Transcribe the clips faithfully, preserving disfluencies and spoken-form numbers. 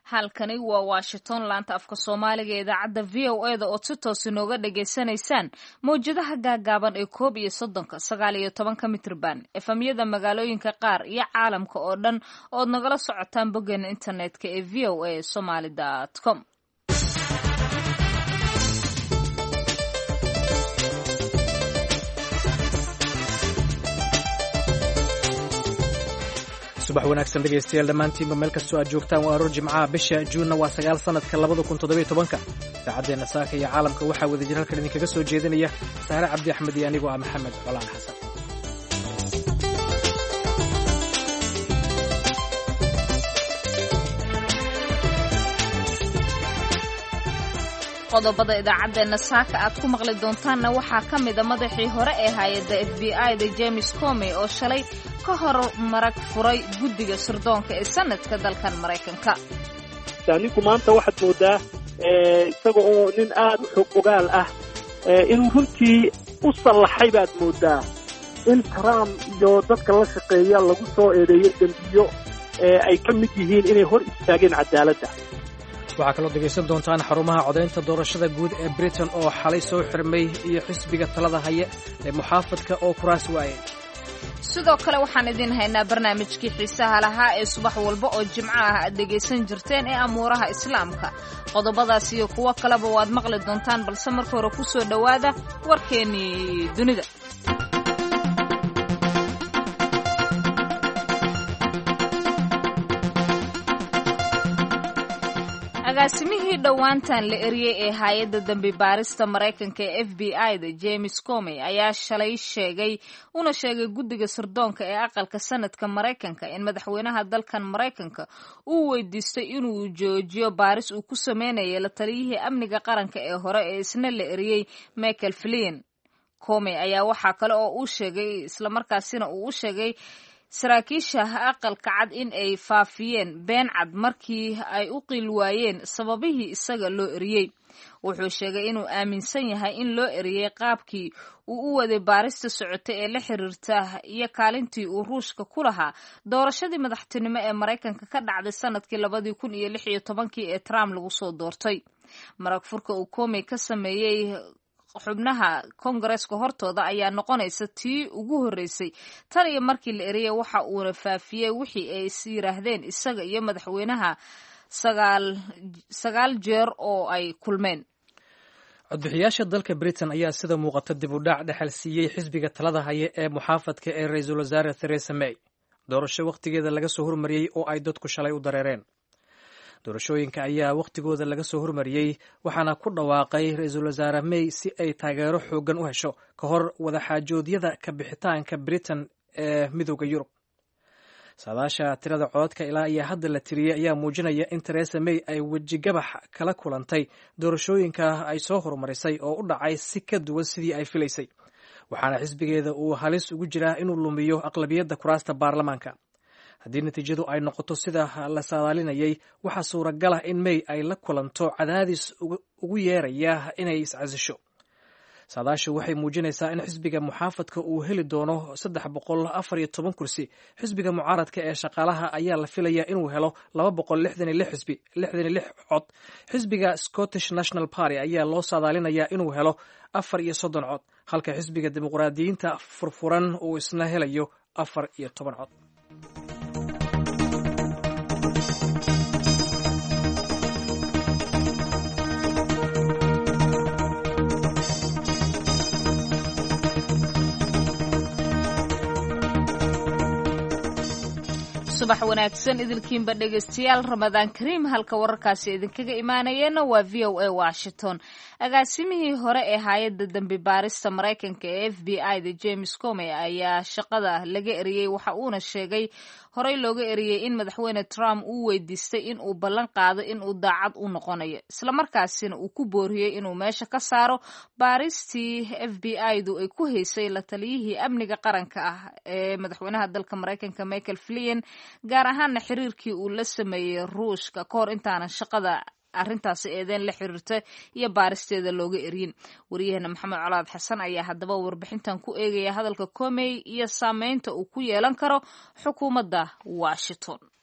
halkani waa Washington laanta afka Soomaaliga ee idaacadda V O A da oo si toos inooga dhageysanaysaan mowjadaha gaagaaban ee koob iyo soddonka sagaal iyo tobanka mitirban efamyada magaalooyinka qaar iyo caalamka oo dhan ood nagala socotaan boggeena internetka ee v o a somali dot com. subax wanaagsan dhegaystayaal dhammaantiinba meel kastoo aad joogtaan waa aroor jimcaha bisha juunna waa sagaal sanadka labada kun toddobiyo tobanka idaacaddeena saaka iyo caalamka waxaa wadajir halkan idinkaga soo jeedinaya saare cabdi axmed iyo anigoo ah maxamed colaan xasan. qodobada idaacaddeena saaka aad ku maqli doontaanna waxaa ka mida madaxii hore ee hay-adda f b i da James Comey oo shalay ka hor marag furay guddiga sirdoonka ee sanadka dalkan Maraykanka. ninku maanta waxaad moodaa isaga oo nin aad u xog ogaal ah inuu runtii u sallaxay baad moodaa in Trump iyo dadka la shaqeeya lagu soo eedeeyo dembiyo ay ka mid yihiin inay hor istaageen cadaaladda. waxaa kaloo dhegaysan doontaan xarumaha codaynta doorashada guud ee Britain oo xalay soo xirmay iyo xisbiga talada haya ee muxaafadka oo kuraas waayay. sidoo kale waxaan idin haynaa barnaamijkii xiisaha lahaa ee subax walba oo jimco ah aad dhegaysan jirteen ee amuuraha islaamka. qodobadaas iyo kuwo kaleba waad maqli doontaan balse marka hore ku soo dhowaada warkeennii dunida. agaasimihii dhowaantan la eriyey ee hay-adda dambi baarista Maraykanka ee F B I da James Comey ayaa shalay sheegay una sheegay guddiga sirdoonka ee aqalka sanadka Maraykanka in madaxweynaha dalkan Maraykanka uu weydiistay inuu joojiyo baaris uu ku sameeyay la taliyihii amniga qaranka ee hore ee isna la eriyey Michael Flynn. Comey ayaa waxa kale oo uu sheegay isla markaasina uu u sheegay saraakiisha aqalka cad in ay faafiyeen been cad markii ay u qiil waayeen sababihii isaga loo eriyey. wuxuu sheegay inuu aaminsan yahay in loo eriyey qaabkii uu u waday baarista socotay ee la xiriirta iyo kaalintii uu Ruushka ku lahaa doorashadii madaxtinimo ee Maraykanka ka dhacday sanadkii labadii kun iyo lix iyo tobankii ee Trump lagu soo doortay. marag furka uu Comey ka sameeyey xubnaha Kongareeska hortooda ayaa noqonaysa tii ugu horeysay tan iyo markii la eriyay waxa uuna faafiyey wixii ay is yiraahdeen isaga iyo madaxweynaha sagaal sagaal jeer oo ay kulmeen. codbixiyaasha dalka Britain ayaa sida muuqata dib u dhac dhexal siiyey xisbiga talada haya ee muxaafadka ee ra'iisul wasaare Theresa May doorasho waqtigeeda laga soo hormariyey oo ay dadku shalay u dareereen. doorashooyinka ayaa waqtigooda laga soo hormariyey waxaana ku dhawaaqay ra'iisul wasaare May si ay taageero xoogan u hesho ka hor wadaxaajoodyada ka bixitaanka Britain ee midowda Yurub. saadaasha tirada codadka ilaa iyo hadda la tiriyey ayaa muujinaya in Theresa May ay wejigabax kala kulantay doorashooyinka ay soo horumarisay oo u dhacay si ka duwan sidii ay filaysay waxaana xisbigeeda uu halis ugu jiraa inuu lumiyo aqlabiyadda kuraasta baarlamaanka. haddii natiijadu ay noqoto sida la saadaalinayay waxaa suuragal ah in May ay la kulanto cadaadis ugu yeeraya inay iscasisho. saadaashu waxay muujinaysaa in xisbiga muxaafadka uu heli doono saddex boqol afar iyo toban kursi. xisbiga mucaaradka ee shaqaalaha ayaa la filayaa inuu helo laba boqol lixdan iyo lix xisbi lixdan iyo lix cod. xisbiga Scottish National Party ayaa loo saadaalinayaa inuu helo afar iyo soddon cod halka xisbiga dimuqraadiyiinta furfuran uu isna helayo afar iyo toban cod. subax wanaagsan idilkiinba dhegaystayaal Ramadaan Kariim halka wararkaasi idinkaga imaanayeen waa V O A Washington. agaasimihii hore ee hay-adda dambi baarista Maraykanka ee F B I da James Comey ayaa shaqada laga eriyey waxa uuna sheegay horey looga eriyey in madaxweyne Trump uu weydiistay in uu ballan qaado in uu daacad u noqonayo isla markaasina uu ku booriyey inuu meesha ka saaro baaristii F B I du ay ku haysay la taliyihii amniga qaranka ah ee madaxweynaha dalka Maraykanka Michael Flynn gaar ahaana xiriirkii uu la sameeyey Ruushka ka hor intaanan shaqada arrintaasi eedeen la xiriirta iyo baaristeeda looga eriyin. wariyahana Maxamed Colaad Xasan ayaa haddaba warbixintan ku eegaya hadalka Comey iyo saameynta uu ku yeelan karo xukuumadda Washington.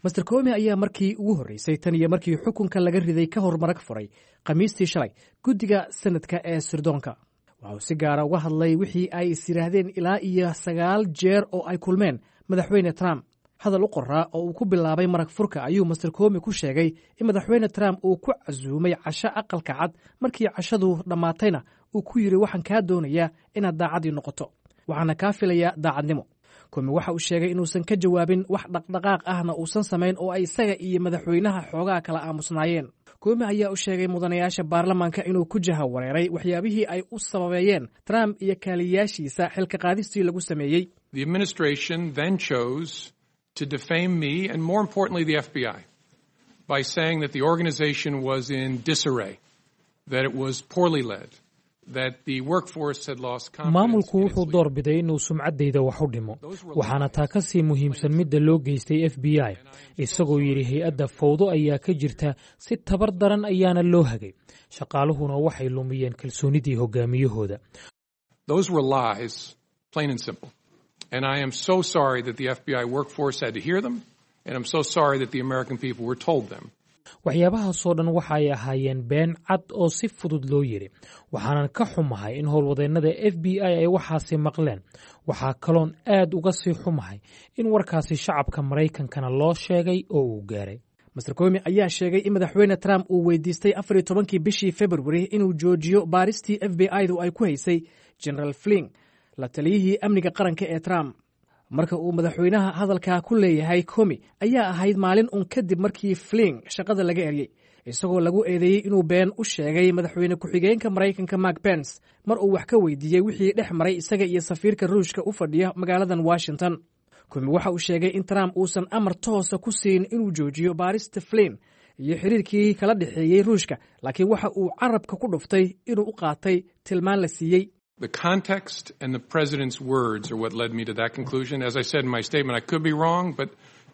master Comey ayaa markii ugu horreysay tan iyo markii xukunka laga riday ka hor marag furay khamiistii shalay guddiga sanadka ee sirdoonka. waxa uu si gaara uga hadlay wixii ay is yiraahdeen ilaa iyo sagaal jeer oo ay kulmeen madaxweyne Trump. hadal u qoraa oo uu ku bilaabay marag furka ayuu master Comey ku sheegay in madaxweyne Trump uu ku casuumay casho aqalka cad markii cashadu dhammaatayna uu ku yiri waxaan kaa doonayaa inaad daacadii noqoto, waxaana kaa filayaa daacadnimo. Comey waxa uu sheegay inuusan ka jawaabin wax dhaqdhaqaaq ahna uusan samayn oo ay isaga iyo madaxweynaha xoogaa kala aamusnaayeen. Comey ayaa u sheegay mudanayaasha baarlamaanka inuu ku jaha wareeray waxyaabihii ay u sababeeyeen Trump iyo kaaliyaashiisa xilka qaadistii lagu sameeyey. The administration then chose to defame me and more importantly the F B I by saying that the organization was in disarray, that it was poorly led, that the workforce had lost confidence. Maamulku wuxuu doorbiday inuu sumcaddayda wax u dhimo, waxaana taa ka sii muhiimsan midda loo geystay F B I, isagoo yidhi hay-adda fawdo ayaa ka jirta si tabar daran ayaana loo hagay, shaqaaluhuna waxay lumiyeen kalsoonidii hogaamiyahooda. Those were lies, plain and simple. And I am so sorry that the F B I workforce had to hear them, and I'm so sorry that the American people were told them. waxyaabahaasoo dhan waxa ay ahaayeen been cad oo si fudud loo yidhi, waxaanan ka xumahay in howlwadeennada F B I ay waxaasi maqleen. waxaa kaloon aad uga sii xumahay in warkaasi shacabka Maraykankana loo sheegay oo uu gaaray. master Comey ayaa sheegay in madaxweyne Trump uu weydiistay afar iyo tobankii bishii February inuu joojiyo baaristii F B I-du ay ku haysay General Flynn, la taliyihii amniga qaranka ee Trump. marka uu madaxweynaha hadalkaa ku leeyahay Comey ayaa ahayd maalin un kadib markii Flynn shaqada laga eryay, isagoo lagu eedeeyey inuu been u sheegay madaxweyne ku-xigeenka Maraykanka Mike Pence mar uu wax ka weydiiyey wixii dhex maray isaga iyo safiirka Ruushka u fadhiya magaaladan Washington. Comey waxa uu sheegay in Trump uusan amar toosa ku siin inuu joojiyo baarista Flynn iyo xiriirkii kala dhexeeyey Ruushka, laakiin waxa uu carabka ku dhuftay inuu u qaatay tilmaan la siiyey. The context and the president's words are what led me to that conclusion. As I said in my statement, I could be wrong, but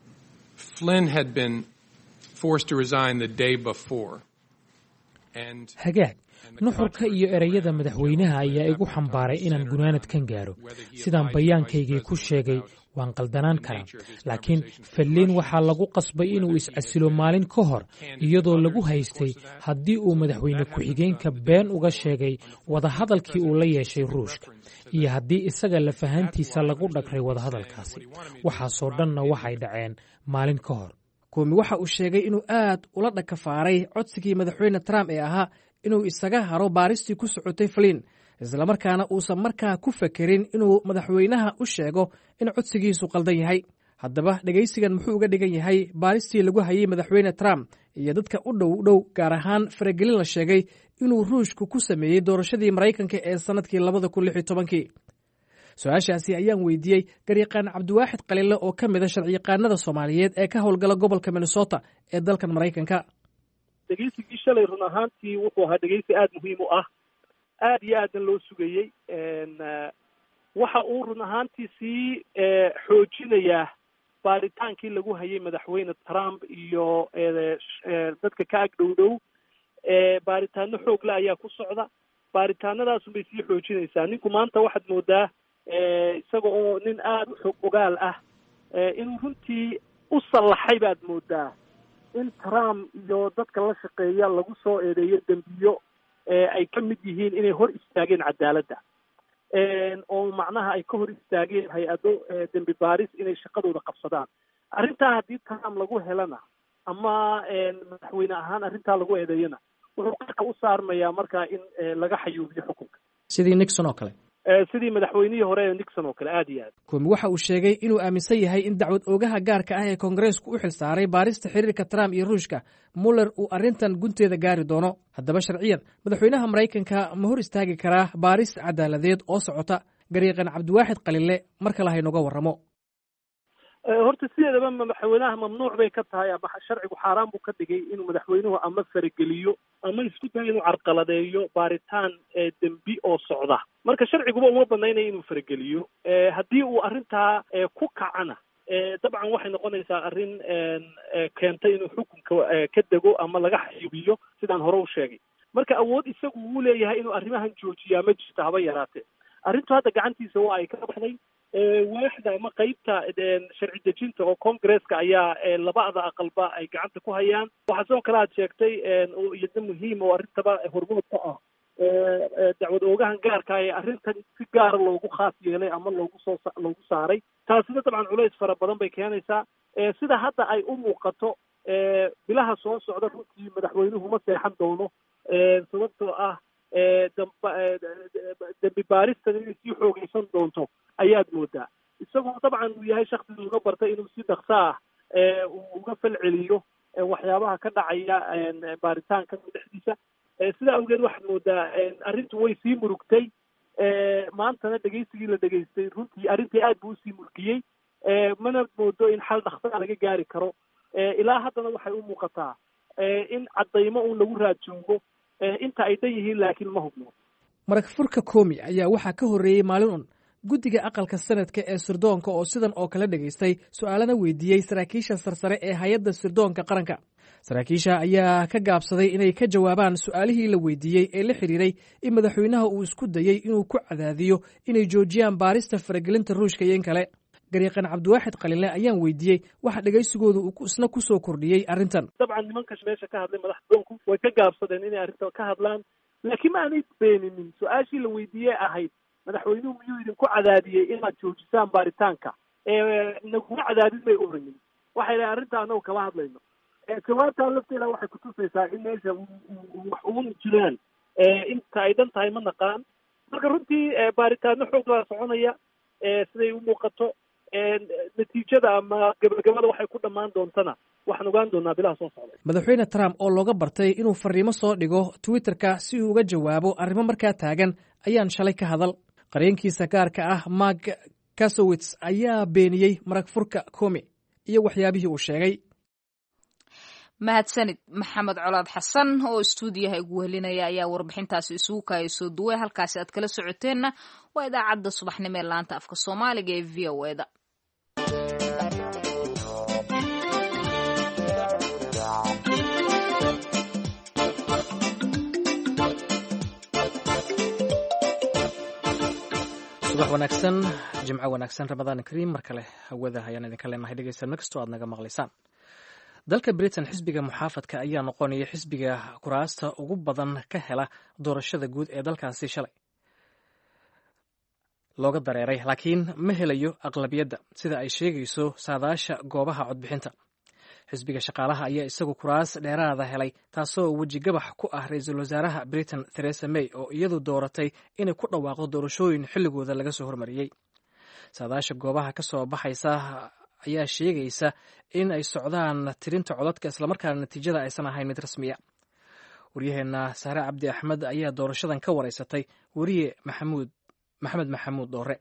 Flynn had been forced to resign the day before. And hagaag nuxurka iyo ereyada madaxweynaha ayaa igu xambaaray inaan gunaanadkan gaaro. sidaan bayaankaygii ku sheegay waan qaldanaan karaa, laakiin Flynn waxaa lagu qasbay inuu iscasilo maalin ka hor iyadoo lagu haystay haddii uu madaxweyne ku-xigeenka been uga sheegay wadahadalkii uu la yeeshay Ruushka iyo haddii isaga lafahantiisa lagu dhagray wadahadalkaasi. waxaasoo dhanna waxay dhaceen maalin ka hor. Comey waxa uu sheegay inuu aad ula dhakafaaray codsigii madaxweyne Trump ee ahaa inuu isaga haro baaristii ku socotay Flynn, isla markaana uusan markaa ku fekerin inuu madaxweynaha u sheego in codsigiisu qaldan yahay. haddaba dhegaysigan muxuu uga dhigan yahay baaristii lagu hayay madaxweyne Trump iyo dadka u dhow dhow, gaar ahaan faragelin la sheegay inuu Ruushku ku sameeyey doorashadii Maraykanka ee sanadkii labada kun lix iyo tobankii. su-aashaasi ayaan weydiiyey garyaqaan Cabdiwaaxid Qalile oo ka mid ah sharciyaqaanada Soomaaliyeed ee ka howlgala gobolka Minnesota ee dalkan Maraykanka. dhegeysigii shalay run ahaantii wuxuu ahaa dhegeysi aada muhiim u ah, aada iyo aadan loo sugayey. waxa uu run ahaantii sii xoojinayaa baaritaankii lagu hayay madaxweyne Trump iyo dadka ka ag dhow dhow. baaritaano xoogle ayaa ku socda, baaritaanadaasun bay sii xoojinaysaa. ninku maanta waxaad moodaa isaga oo nin aada u xog ogaal ah inuu runtii u sallaxay baad moodaa in Trump iyo dadka la shaqeeya lagu soo eedeeyo dembiyo ay ka mid yihiin inay hor istaageen cadaaladda, oo macnaha ay ka hor istaageen hay-ado dembi baaris inay shaqadooda qabsadaan. arrintaa haddii Trump lagu helana ama madaxweyne ahaan arrintaa lagu eedeeyana wuxuu qarka u saarmayaa markaa in laga xayuubiyo xukunka, sidii Nixon oo kale sidii madaxweynihii hore ee Nixon oo kale. aad iyo aad Comey waxa uu sheegay inuu aaminsan yahay in dacwad oogaha gaarka ah ee Koongareesku u xilsaaray baarista xiriirka Trump iyo Ruushka Mueller uu arrintan gunteeda gaari doono. haddaba sharciyan madaxweynaha Maraykanka ma hor istaagi karaa baaris cadaaladeed oo socota? garyaqaan Cabdiwaaxid Qalile mar kale haynoga warramo. horta sideedaba madaxweynaha mamnuuc bay ka tahay ama sharcigu xaaraan buu ka dhigay inuu madaxweynuhu ama farageliyo ama isku dayo inuu carqaladeeyo baaritaan dembi oo socda. marka sharciguba uma banaynaya inuu farageliyo. haddii uu arrintaa ku kacana dabcan waxay noqonaysaa arrin keentay inuu xukunka ka dego ama laga xayuubiyo sidaan hore u sheegay. marka awood isagu uu leeyahay inuu arrimahan joojiyaa ma jirto haba yaraatee. arrintu hadda gacantiisa waa ay ka baxday. waaxda ama qeybta sharci dejinta oo congresska ayaa labada aqalba ay gacanta ku hayaan. waxaa sidoo kale aad sheegtay oo iyada muhiim oo arrintaba hormood ka ah dacwad oogahan gaarka ee arrintan si gaara loogu khaas yeelay ama loogu soo loogu saaray. taasina dabcan culays fara badan bay keenaysaa. sida hadda ay u muuqato bilaha soo socda runtii madaxweynuhu ma seexan doono sababtoo ah dambi baaristan inay sii xoogeysan doonto ayaad moodaa. isagoo dabcan uu yahay shaksi uga bartay inuu si dhaksa ah uu uga falceliyo waxyaabaha ka dhacaya baaritaanka dhexdiisa. sidaa awgeed waxaad moodaa arrintu way sii murugtay. maantana dhegeysigii la dhegeystay runtii arrintii aad buu usii murgiyey. mana moodo in xal dhaksaa laga gaari karo. ilaa haddana waxay u muuqataa in caddaymo uun lagu raad joogo inta ay dhan yihiin laakiin ma hubno. marag furka Comey ayaa waxaa ka horreeyey maalin un guddiga aqalka sanadka ee sirdoonka oo sidan oo kale dhegaystay su'aalana weydiiyey saraakiisha sarsare ee hay-adda sirdoonka qaranka. saraakiisha ayaa ka gaabsaday inay ka jawaabaan su'aalihii la weydiiyey ee la xidhiiray in madaxweynaha uu isku dayey inuu ku cadaadiyo inay joojiyaan baarista faragelinta ruushka iyo in kale. gariiqan cabdiwaaxid qalinle ayaan weydiiyey waxa dhegaysigooda uu isna ku soo kordhiyey arrintan. dabcan nimanka meesha ka hadlay madaxdoonku way ka gaabsadeen inay arrintan ka hadlaan, laakiin ma aanay beeninin su-aashii la weydiiyey ahayd madaxweynuhu miyuu idinku cadaadiyey inaad joojisaan baaritaanka. naguma cadaadin bay orayin. waxay dhahay arrinta anagu kama hadlayno. jawaabtaa lafteeda waxay kutusaysaa in meesha wax uun jiraan inta ay dhan tahay ma naqaan. marka runtii baaritaano xoog baa soconaya siday u muuqato. natiijada ama gabagabada waxay ku dhammaan doontana waxaan ogaan doonaa bilaha soo socda. madaxweyne Trump oo looga bartay inuu fariimo soo dhigo Twitterka si uu uga jawaabo arrimo markaa taagan ayaan shalay ka hadal. qareenkiisa gaarka ah Mark Kasowitz ayaa beeniyey marag furka Comey iyo waxyaabihii uu sheegay. mahadsanid maxamed colaad xasan oo istuudiyaha igu wehelinaya ayaa warbixintaasi isugu kaaya soo duway. halkaasi aad kala socoteenna waa idaacadda subaxnimo ee laanta afka soomaaliga ee v o e da. subax wanaagsan, jimco wanaagsan, ramadaan kariim. mar kale hawada ayaan idinka leenahay dhegeysan kastoo aad naga maqlaysaan. dalka Britain xisbiga muxaafadka ayaa noqonaya xisbiga kuraasta ugu badan ka hela doorashada guud ee dalkaasi shalay looga dareeray, laakiin ma helayo aqlabiyadda sida ay sheegayso saadaasha goobaha codbixinta. xisbiga shaqaalaha ayaa isagu kuraas dheeraada helay, taasoo wejigabax ku ah ra-iisul wasaaraha Britain Theresa May oo iyadu dooratay inay ku dhawaaqdo doorashooyin xilligooda laga soo hormariyey. saadaasha goobaha ka soo baxaysa ayaa sheegaysa in ay socdaan tirinta codadka islamarkaana natiijada aysan ahayn mid rasmiya. waryaheena Sahre Cabdi Axmed ayaa doorashadan ka wareysatay wariye maxamuud maxamed maxamuud doore.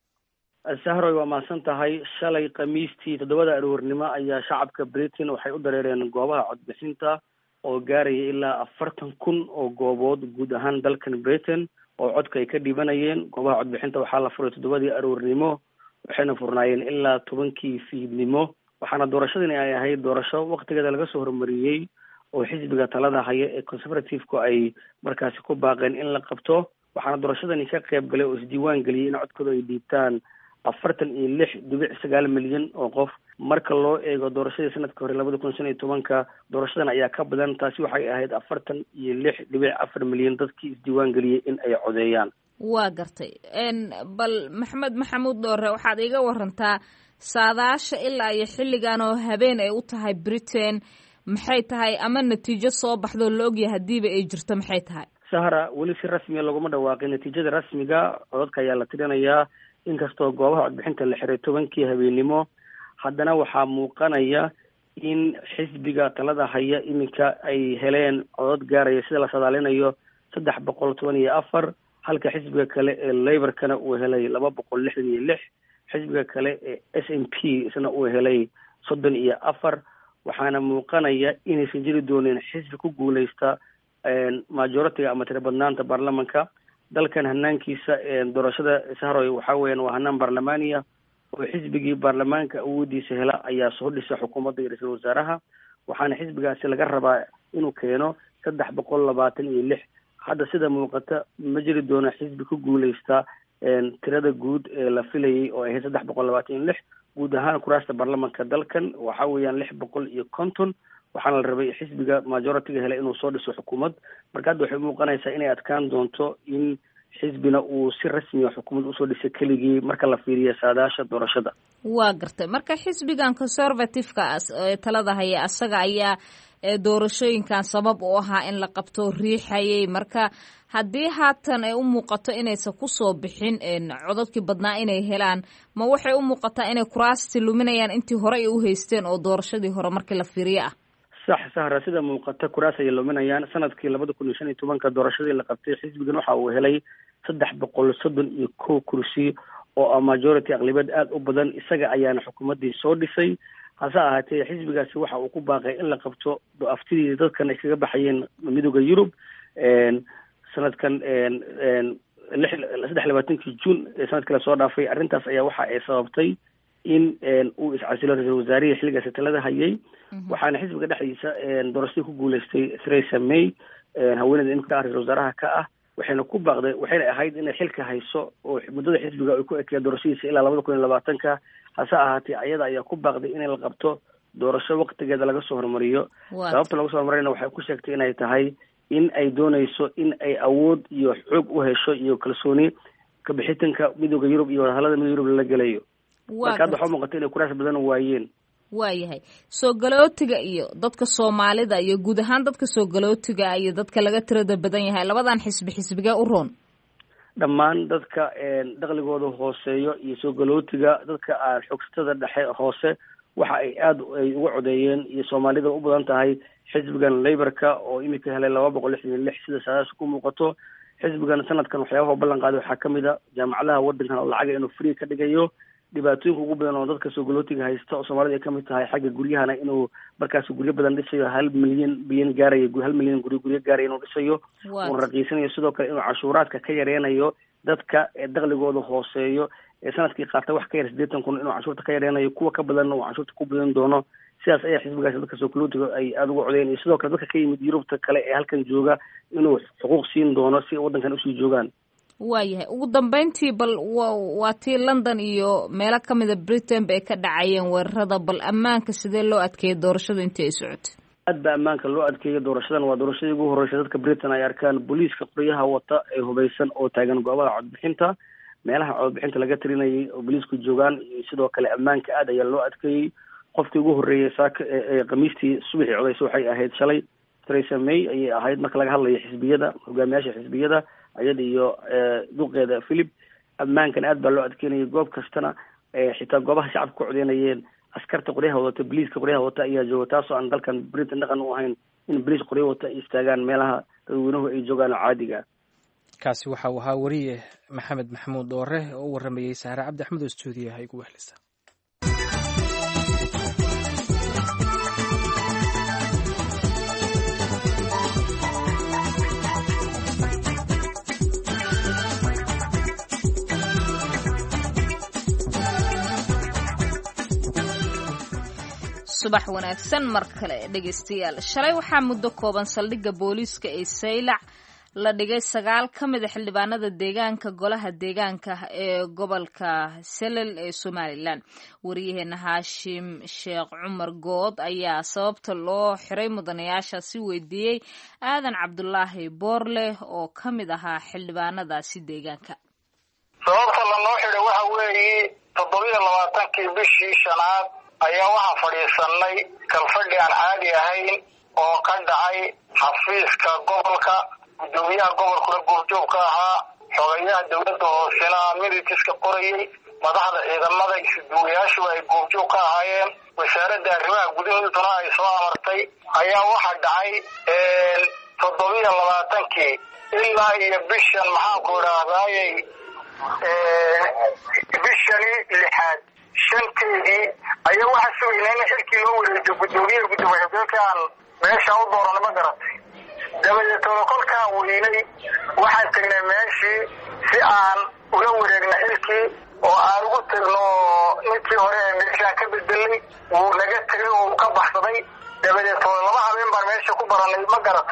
sahroy waa mahadsan tahay. shalay khamiistii toddobada aroornimo ayaa shacabka Britain waxay u dareereen goobaha codbixinta oo gaaraya ilaa afartan kun oo goobood guud ahaan dalkan Britain oo codka ay ka dhibanayeen. goobaha codbixinta waxaa la furay toddobadii aroornimo waxayna furnaayeen ilaa tobankii fiidnimo. waxaana doorashadani ay ahayd doorasho waktigeeda laga soo hormariyey oo xisbiga talada haya ee conservative-ku ay markaasi ku baaqeen in la qabto. waxaana doorashadani ka qayb galay oo isdiiwaan geliyey in codkooda ay dhiibtaan afartan iyo lix dhibic sagaal milyan oo qof. marka loo eego doorashadii sanadka hore labada kun shan iyo tobanka doorashadan ayaa ka badan. taasi waxay ahayd afartan iyo lix dhibic afar milyan dadkii isdiiwaan geliyey in ay codeeyaan. waa gartay. bal maxamed maxamuud doore waxaad iga warantaa saadaasha ilaa iyo xilligan oo habeen ay u tahay Britain maxay tahay, ama natiijo soo baxdo la ogyahay hadiiba ay jirto maxay tahay? sahra weli si rasmiya laguma dhawaaqin natiijada rasmiga. codadka ayaa la tirinayaa inkastoo goobaha codbixinta la xiray tobankii habeenimo. haddana waxaa muuqanaya in xisbiga talada haya iminka ay heleen codad gaaraya sida la sadaalinayo saddex boqol toban iyo afar, halka xisbiga kale ee Labour-kana uu helay laba boqol lixdan iyo lix. xisbiga kale ee S N P isna uu helay soddon iyo afar. waxaana muuqanaya inaysan jiri doonin xisbi ku guuleysta majoritiga ama tira badnaanta baarlamanka dalkan. hanaankiisa doorashada sahroy waxaa weeyaan waa hanaan baarlamaaniya oo xisbigii baarlamaanka awoodiisa hela ayaa soo dhisa xukuumadda iyo ra-iisul wasaaraha. waxaana xisbigaasi laga rabaa inuu keeno saddex boqol labaatan iyo lix. hadda sida muuqata ma jiri doono xisbi ku guuleysta tirada guud ee la filayay oo ahayd saddex boqol labaatan iyo lix guud ahaan kuraasta baarlamanka dalkan waxa weeyaan lix boqol iyo konton waxaana la rabay xisbiga majority-ga helay inuu soo dhiso xukuumad marka hadda waxay muuqanaysaa inay adkaan doonto in xisbina uu si rasmiya xukuumad usoo dhisay keligii marka la fiiriyo saadaasha doorashada. waa gartay marka xisbigan conservative-ka ee talada haya asaga ayaa doorashooyinkan sabab u ahaa in la qabto riixayay marka haddii haatan ay u muuqato inaysan kusoo bixin codadkii badnaa inay helaan ma waxay u muuqataa inay kuraasti luminayaan intii hore ay u haysteen oo doorashadii hore markii la fiiriyo ah? sax sahra sida muuqata kuraas ayay luminayaan. sanadkii labada kun iyo shan iyo tobanka doorashadii la qabtay xisbigan waxa uu helay saddex boqol soddon iyo kow kursi oo ah majority aqlabiyad aada u badan isaga ayaana xukuumaddii soo dhisay. hase ahaatee xisbigaasi waxa uu ku baaqay in la qabto aftidii dadkan ay kaga baxayeen midooda Yurub sanadkan saddex labaatankii juun ee sanadkii lasoo dhaafay. arrintaas ayaa waxa ay sababtay in uu iscasilo ra-iisul wasaarihii xilligaasi talada hayay waxaana xisbiga dhexdiisa doorashadii ku guuleystay Theresa May haweeneyda imika ah ra-isul wasaaraha ka ah waxayna ku baaqday waxayna ahayd inay xilka hayso oo muddada xisbiga ay ku ekeya doorashadiisa ilaa labada kun iyo labaatanka. hase ahaatee ayada ayaa ku baaqday inay la qabto doorasho waqtigeeda laga soo horumariyo. sababta laga soo horumariyana waxay ku sheegtay inay tahay in ay doonayso in ay awood iyo xoog u hesho iyo kalsooni kabixitanka midooda Yurub iyo wadahallada midooda Yurub lala gelayo. marka hadda waxaa muuqata inay kuraas badan waayeen. waayahay soo galootiga iyo dadka Soomaalida iyo guud ahaan dadka soo galootiga iyo dadka laga tirada badan yahay labadan xisbi xisbiga u roon dhammaan dadka dakhligooda hooseeyo iyo soo galootiga dadka aan xogsatada dhexe hoose waxa ay aada ay uga codeeyeen iyo Soomaalida u badan tahay xisbigan Labour-ka oo imika helay laba boqol lixdan iyo lix sida saadaas ku muuqato. xisbigan sanadkan waxyaabaha ballan qaaday waxaa kamid a jaamacadaha wadankan oo lacaga inuu free ka dhigayo. dhibaatooyinka ugu badan oo dadka soo galootiga haysta oo Soomaalida ay kamid tahay xagga guryahana inuu markaas guryo badan dhisayo hal milyan bilyan gaaraya hal milyan guryo guryo gaaraya inuu dhisayo uu raqiisanayo sidoo kale inuu cashuuraadka ka yareynayo dadka ee dakhligooda hooseeyo ee sanadkii qaata wax ka yar siddeetan kun inuu cashuurta ka yareynayo kuwa ka badanna uu cashuurta ku badan doono. sidaas ayaa xisbigaasi dadka soo galootiga ay aada uga codeeyeen iyo sidoo kale dadka ka yimid Yurubta kale ee halkan jooga inuu xuquuq siin doono si wadankan usii joogaan. waayahay ugu dambeyntii bal waa tii London iyo meelo kamida Britain bay ka dhacayeen weerarada bal ammaanka sidee loo adkeeyay doorashada intii ay socotay? aad baa ammaanka loo adkeeyay doorashadan waa doorashadii ugu horreysay dadka Britain ay arkaan booliiska qoryaha wata ee hubeysan oo taagan goobaha codbixinta meelaha codbixinta laga tirinayay oo booliisku joogaan iyo sidoo kale ammaanka aad ayaa loo adkeeyay. qofkii ugu horreeyay saaka ee khamiistii subaxii codaysa waxay ahayd shalay Theresa May ayay ahayd marka laga hadlayo xisbiyada hogaamiyaasha xisbiyada ayada iyo duqeeda Philip. ammaankan aad baa loo adkeynayay goob kastana xitaa goobaha shacabka ku codeynayeen askarta qoryaha wata booliiska qoryaha wata ayaa jooga taasoo aan dalkan Britain dhaqan u ahayn in booliis qoryo wata ay istaagaan meelaha dadweynuhu ay joogaan caadiga. kaasi waxa uu ahaa wariye Maxamed Maxamuud Doore oo u waramayay Sahra Cabdi Axmed oo stuudiyaha igu wehlisa. subax wanaagsan mar kale dhegeystayaal. shalay waxaa muddo kooban saldhigga booliiska ee Saylac la dhigay sagaal ka mid a xildhibaanada deegaanka golaha deegaanka ee gobolka Selel ee Somaliland. wariyaheena Haashim Sheekh Cumar Good ayaa sababta loo xiray mudanayaashaasi weydiiyey Aadan Cabdulaahi Boorle oo ka mid ahaa xildhibaanadaasi deegaanka. sababta loo xiray waxa weeye toddoba iyo labaatankii bishii shanaad ayaa waxaan fadhiisanay kalfadhi aan caadi ahayn oo ka dhacay xafiiska gobolka gudoomiyaha gobolkuna goobjoog ka ahaa xogayaha dowladda hoosena militiska qorayay madaxda ciidamada isduwayaashu ay goobjoog ka ahaayeen wasaaradda arrimaha gudahooduna ay soo amartay ayaa waxaa dhacay toddoba iyo labaatankii ilaa iyo bishan maxaanku idhaahdaayey bishani lixaad shanteedii ayaa waxaa sugaynaa in xilkii loo wareejiyo gudoomiyaha gudoomiye xigeenkaan meesha u doorana ma garatay. dabadeetooda kolkaan weynay waxaan tagnay meeshii si aan ula wareegna xilkii oo aan ugu tagno ninkii hore ee meeshaan ka bedelay wuu naga tegay oo uu ka baxsaday. dabadeetooda laba habeen baan meesha ku baranay ma garatay.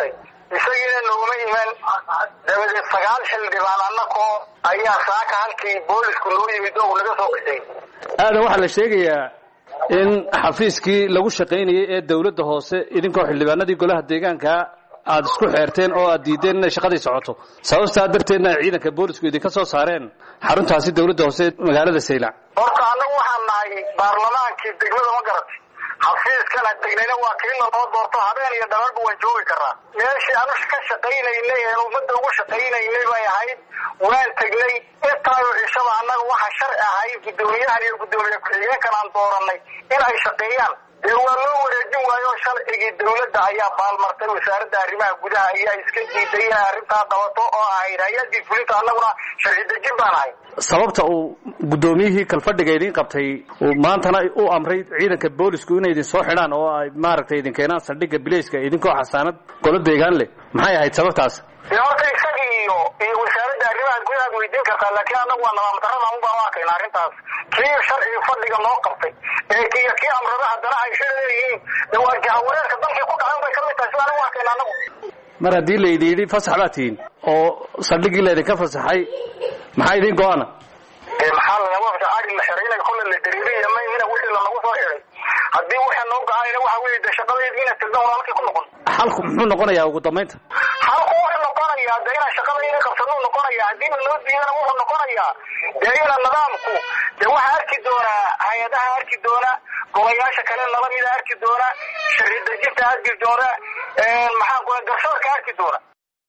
isagiina nooguma iman. dabadeed sagaal xildhibaan annakoo ayaa saaka halkii boolisku noo yimid oo naga soo qisay. aadan waxaa la sheegayaa in xafiiskii lagu shaqaynayay ee dawladda hoose idinkoo xildhibaanadii golaha deegaanka aad isku xeerteen oo aad diideen inay shaqadii socoto, sababtaa darteedna ay ciidanka boolisku idinka soo saareen xaruntaasi dawladda hoose magaalada Saylac. horta annagu waxaan nahay baarlamaankii degmada ma garatay. xafiiskan aan tegnayna waa kii naloo doorto habeen iyo dhabarba waan joogi karnaa. meeshii aanu ka shaqaynaynay ee ummadda ugu shaqaynaynay bay ahayd, waan tegnay. intaayo cishaba annaga waxa sharci ahay guddoomiyahan iyo guddoomiye ku-xigeenkan aan doorannay in ay shaqeeyaan. dee waa loo wareejin waayo sharcigii dawladda ayaa baalmartay. wasaaradda arrimaha gudaha ayaa iska diiday inay arrintaa qabato oo ahayd hay-addii fulinta. annaguna sharci dejin baan ahay. sababta uu guddoomiyihii kalfadhiga idiin qabtay uu maantana u amray ciidanka boolisku inay idin soo xidhaan oo ay maaragtay idin keenaan saldhigga bilayska idinkoo xasaanad golo deegaan leh, maxay ahayd sababtaas? dee horta isagii iyo iyo wasaaradda arrimaha gudahaad weydiin kartaa, laakiin annagu waa nidaam darrada un baan u arkayna arrintaas. kii sharciga fadhiga loo qabtay ee kiiyo kii amrada haddana ay shir leeyihiin dee waa jahawareerka dalkii ku dhacan bay ka mid tahay. sidaan u arkayna annagu. mar haddii laydin yidhi fasax baa tihiin oo saldhiggii laydinka fasaxay, maxaa idiin go-ana? dee maxaa lanaga fasax ari la xiray inay kolle la dariiriya mayhina wixii lanagu soo xiray. haddii waxaa noo go-aanayna waxa weeye dee shaqadeedii inay tigda walaalkii ku noqon. xalku muxuu noqonayaa ugu dambaynta? xalku wuxuu noqonayaa dee inaan shaqada ina qabsanuu noqonayaa. haddiina loo diidana wuxuu noqonayaa dee ina nidaamku dee waxaa arki doonaa hay-adaha arki doona, golayaasha kale nala mida arki doona, sharci dejinta arki doona, maxaan ku garsoorka arki doona.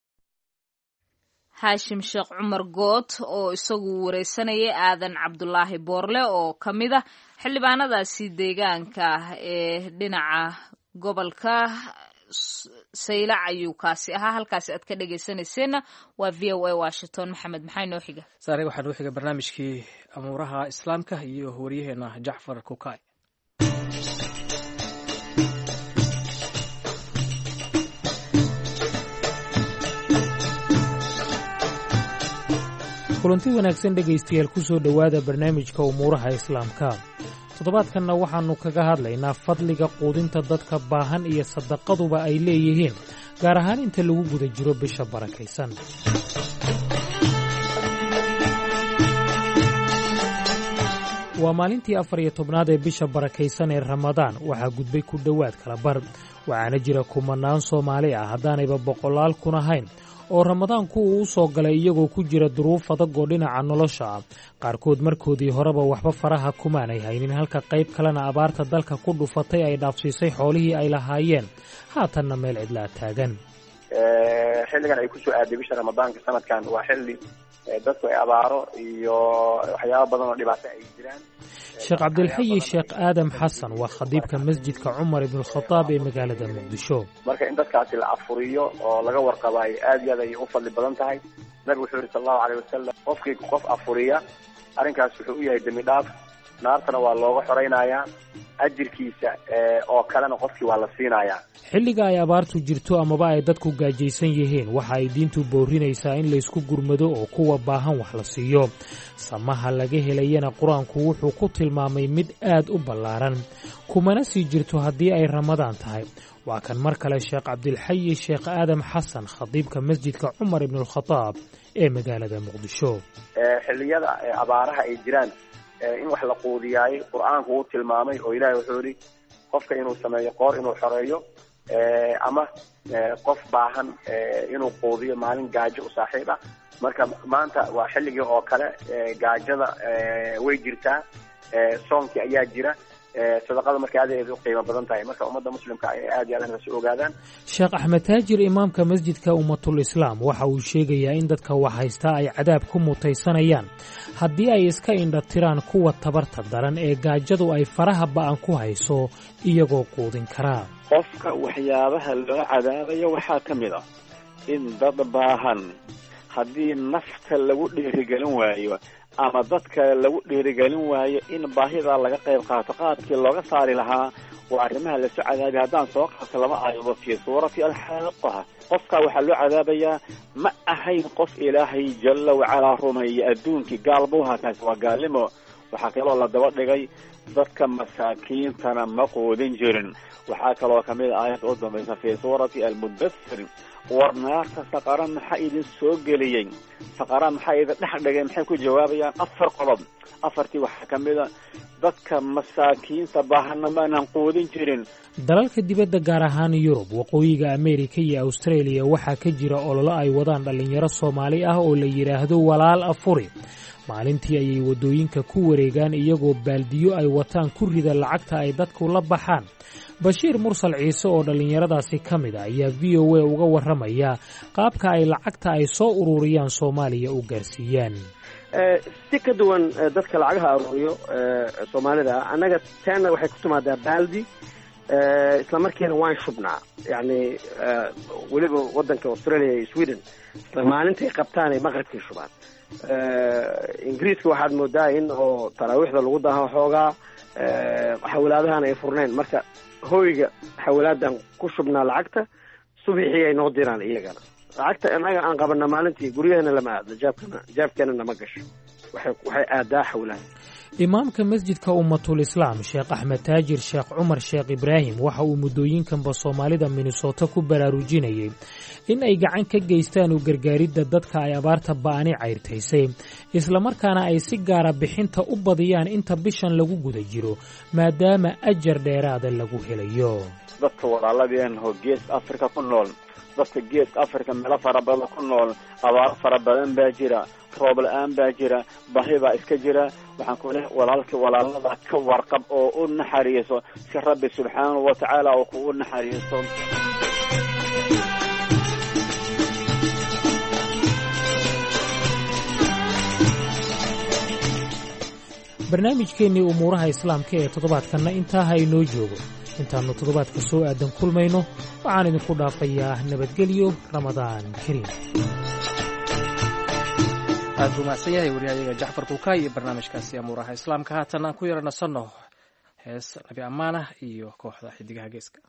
haashim sheekh cumar good oo isagu wareysanayay aadan cabdulaahi boorle oo ka mid ah xildhibaanadaasi deegaanka ee dhinaca gobolka Saylac ayuu kaasi ahaa. halkaasi aad ka dhegaysanayseena waa v o a Washington. maxamed maxay noo xiga? saare waxaa noo xiga barnaamijkii amuuraha islaamka iyo waryaheena Jacfar Kukay. kulanti wanaagsan dhegaystayaal ku soo dhowaada barnaamijka umuuraha islaamka. toddobaadkanna waxaannu kaga hadlaynaa fadliga quudinta dadka baahan iyo sadaqaduba ay leeyihiin, gaar ahaan inta lagu guda jiro bisha barakaysan. waa maalintii afar iyo tobnaad ee bisha barakaysan ee ramadaan. waxaa gudbay ku dhowaad kala bar, waxaana jira kumanaan Soomaali ah haddaanayba boqolaal kun ahayn oo ramadaanku uu u soo galay iyagoo ku jira duruuf adag oo dhinaca nolosha ah. qaarkood markoodii horeba waxba faraha kumaanay haynin, halka qayb kalena abaarta dalka ku dhufatay ay dhaafsiisay xoolihii ay lahaayeen, haatanna meel cidlaa taagan. xilligan ay ku soo aaday bisha ramadaanka sanadkan waa xilli dadku ay abaaro iyo waxyaabo badan oo dhibaato ay jiraan. sheekh cabdilxayi sheekh aadam xasan waa khadiibka masjidka cumar ibn khataab ee magaalada muqdisho. marka in dadkaasi la afuriyo oo laga warqabaayo aad iyo aad ay u fadli badan tahay. nabigu wuxuu yidhi sal allahu alayh wasalam, qofkii qof afuriya arrinkaas wuxuu u yahay dembi dhaaf, naartana waa looga xoraynayaa, ajirkiisa oo kalena qofkii waa la siinayaa. xilliga ay abaartu jirto amaba ay dadku gaajaysan yihiin, waxa ay diintu boorinaysaa in laysku gurmado oo kuwa baahan wax la siiyo. samaha laga helayana qur-aanku wuxuu ku tilmaamay mid aad u ballaaran, kumana sii jirto haddii ay ramadaan tahay. waa kan mar kale sheekh cabdilxayi sheekh aadam xasan, khadiibka masjidka cumar ibn alkhataab ee magaalada muqdisho. xilliyada abaaraha ay jiraan in wax la quudiyaay qur-aanku uu tilmaamay oo ilaahay wuxuu yidhi qofka inuu sameeyo qoor inuu xoreeyo ama qof baahan inuu quudiyo maalin gaajo u saaxiib ah. marka maanta waa xilligii oo kale gaajada way jirtaa, soonkii ayaa jira, sadaqada marka aad ay u qiimo badan tahay. marka ummadda muslimka ay aad iyo aad u ogaadaan. sheekh axmed taajir, imaamka masjidka ummatul islaam, waxa uu sheegayaa in dadka wax haysta ay cadaab ku mutaysanayaan haddii ay iska indha tiraan kuwa tabarta daran ee gaajadu ay faraha ba'an ku hayso iyagoo quudin karaa. qofka waxyaabaha loo cadaabayo waxaa ka mid ah in dad baahan haddii nafta lagu dhiirigelin waayo ama dadka lagu dhiirigelin waayo in baahidaa laga qayb qaato, qaadkii looga saari lahaa waa arrimaha lasoo cadaabiya. haddaan soo qaato laba aayadood fii suurati alxaaqah, qofka waxaa loo cadaabayaa ma ahayn qof ilaahay jalla wacalaa rumeeya adduunkii, gaal buu ahaa, kaasi waa gaalnimo. waxaa kaloo la daba dhigay dadka masaakiintana ma quudin jirin. waxaa kaloo kamid a aayadda u dambaysa fii suurati almudathir, war naarta saqara maxaa idin soo geliyey, saqara maxaa idin dhex dhigay, maxay ku jawaabayaan afar qodob. afartii waxaa ka mid a dadka masaakiinta baahana maanan quudin jirin. dalalka dibadda gaar ahaan yurub, waqooyiga ameerika iyo australia waxaa ka jira ololo ay wadaan dhallinyaro soomaali ah oo la yidhaahdo walaal afuri. maalintii ayay waddooyinka ku wareegaan iyagoo baaldiyo ay wataan ku rida lacagta ay dadku la baxaan. bashiir mursal ciise oo dhallinyaradaasi ka mid a ayaa v o a uga warramaya qaabka ay lacagta ay soo ururiyaan soomaaliya u gaarsiiyaan. si ka duwan dadka lacagaha aruuriyo soomaalida, annaga teena waxay ku timaadaa baaldi, isla markiina waan shubnaa. yacni weliba waddanka australia iyo sweden isla maalintay qabtaan ay maqribkii shubaan. ingiriiska waxaad moodaa in oo taraawiixda lagu daaho xoogaa, xawlaadahan ay furnayn, marka hoyga xawlaadan ku shubnaa lacagta, subixii ay noo diraan iyagana. lacagta annaga aan qabana maalintii guryahana lama aadno, jaabkana jaabkeena nama gasho, waxay waxay aadaa xawlaha. imaamka masjidka ummatul islaam sheekh axmed taajir sheekh cumar sheekh ibraahim waxa uu muddooyinkanba soomaalida minnesota ku baraarujinayay in ay gacan ka geystaan u gargaaridda dadka ay abaarta ba'ani cayrtaysay, islamarkaana ay si gaara bixinta u badiyaan inta bishan lagu guda jiro maadaama ajar dheeraada lagu helayo. dadka walaaladeen oo geeska afrika ku nool, dadka geeska afrika meelo fara badan ku nool, abaar fara badan baa jira, roob la-aan baa jira, bahi baa iska jira. waxaan ku leeyahay walaalka walaalada ka warqab oo u naxariiso si rabbi subxaanahu wa tacaala oo kugu naxariiso. barnaamijkeennii umuuraha islaamka ee toddobaadkanna intaa ha inoo joogo. intaannu toddobaadka soo aadan kulmayno waxaan idinku dhaafayaa nabadgelyo, ramadaan kariim. aad buu mahadsan yahay wariyahayaga jacfar kuukaay iyo barnaamijkaasi amuuraha islaamka. haatan aan ku yara nasanno hees nabi ammaanah iyo kooxda xidigaha geeska.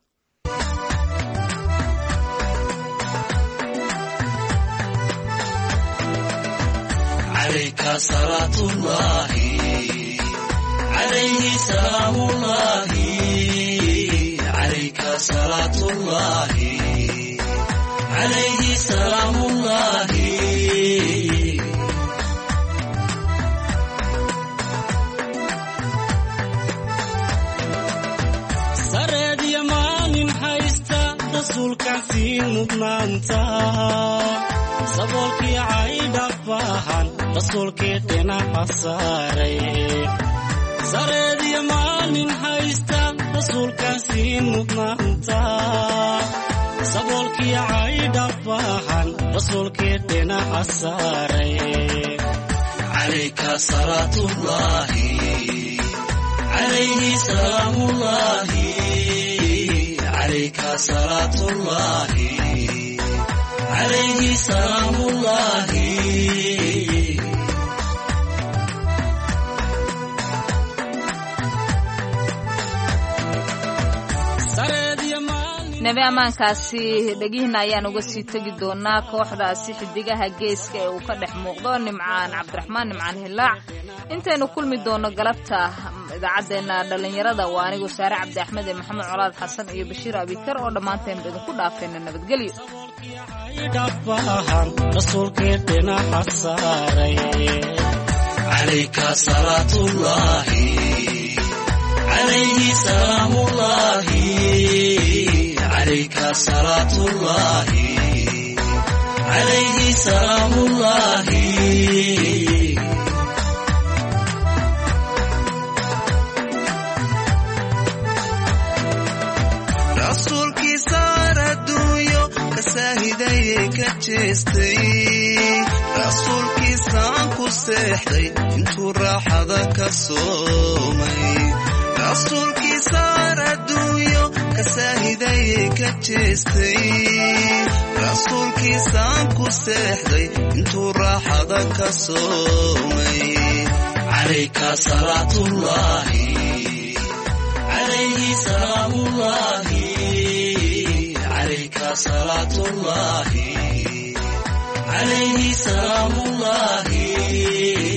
alayka salaatullaahi alayhi salaamullaahi alayka salaatullaahi alayhi salaamullaahi sareediya maalin haysta rasuulkaan siin mudnaanta saboolkii caydha baahan rasuulkii dhinaca saaray sareediya maalin haysta rasuulkaan siin mudnaanta saboolkii caydha baahan rasuulkii dhinaca saaray calayka salaatullaahi calayhi salaamullaahi calayka salaatullaahi calayhi salaamullaahi nabi ammaankaasi dhegihiina ayaan uga sii tegi doonaa. kooxdaasi xidigaha geeska ee uu ka dhex muuqdo nimcaan cabdiraxmaan nimcaan hilaac. intaynu kulmi doono galabta idaacaddeenna dhallinyarada waa anigu saare cabdi axmed ee maxamed colaad xasan iyo bashiir abikar oo dhammaantaynba idinku dhaafayna nabadgelyo. rasuulkii dhinaca saaray calayka salaatullaahi calayhi salaamullaahi calayka salaatullaahi calayhi salaamullaahi rasuulkii saar adduunyo ka saahidayay ka jeestay rasuulkiisaan ku seexday intuu raaxada ka soomay rasuulkii saar adduunyo ka saahidayay ka jeestay rasuulkiisaan ku seexday intuu raaxada ka soomay calayka salaatullaahi calayhi salaamullaahi calayka salaatullaahi calayhi salaamullaahi